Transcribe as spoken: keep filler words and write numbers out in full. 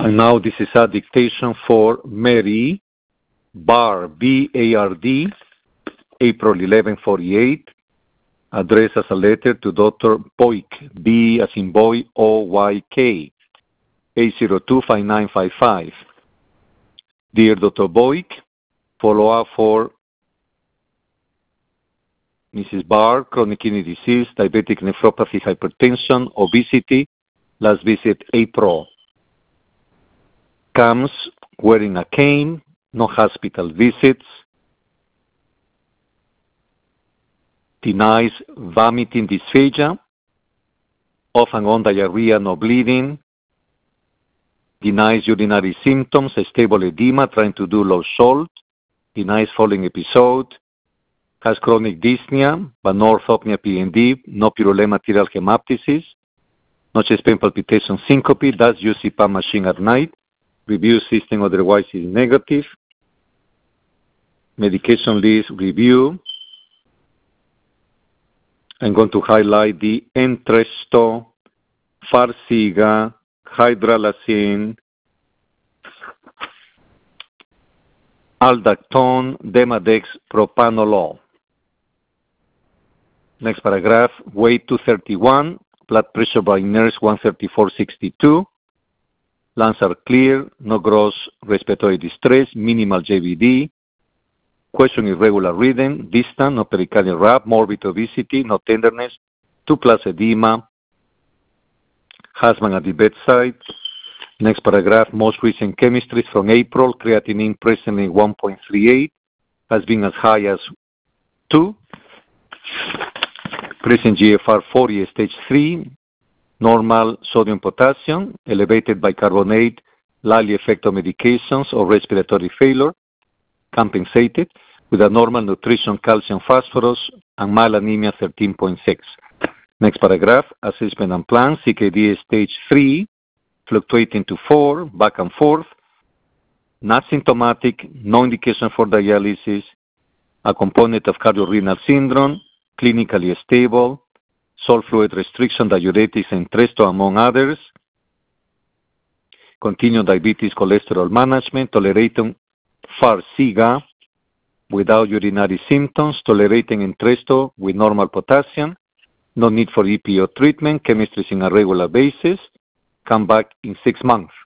And now this is a dictation for Mary Bard, B A R D, April eleventh, forty-eight, addressed as a letter to Doctor Boyk, B as in boy, O Y K, eight zero two, five nine five five. Dear Doctor Boyk, follow-up for Missus Bard, chronic kidney disease, diabetic nephropathy, hypertension, obesity, last visit April. Comes wearing a cane, no hospital visits, denies vomiting dysphagia, off and on diarrhea, no bleeding, denies urinary symptoms, stable edema, trying to do low salt, denies falling episode, has chronic dyspnea, but no orthopnea P N D, no purulema arterial hemoptysis, no chest pain palpitation syncope, does use C PAP machine at night, review system otherwise is negative, medication list review. I'm going to highlight the Entresto, Farxiga, Hydralazine, Aldactone, Demodex, Propanolol. Next paragraph, weight two thirty-one, blood pressure by nurse one thirty-four sixty-two, lungs are clear, no gross respiratory distress, minimal J V D, question irregular rhythm, distant, no pericardial rap, morbid obesity, no tenderness, two plus edema, husband at the bedside. Next paragraph, most recent chemistries from April, creatinine presently one point three eight, has been as high as two, present G F R forty, stage three, normal sodium potassium, elevated bicarbonate, likely effect of medications or respiratory failure, compensated, with a normal nutrition, calcium, phosphorus, and mild anemia thirteen point six. Next paragraph, assessment and plan, C K D stage three, fluctuating to four, back and forth, not symptomatic, no indication for dialysis, a component of cardiorenal syndrome, clinically stable, salt fluid restriction, diuretics, and Entresto, among others, continued diabetes, cholesterol management, tolerating Farxiga without urinary symptoms, tolerating Entresto with normal potassium, no need for E P O treatment, chemistries on a regular basis, come back in six months.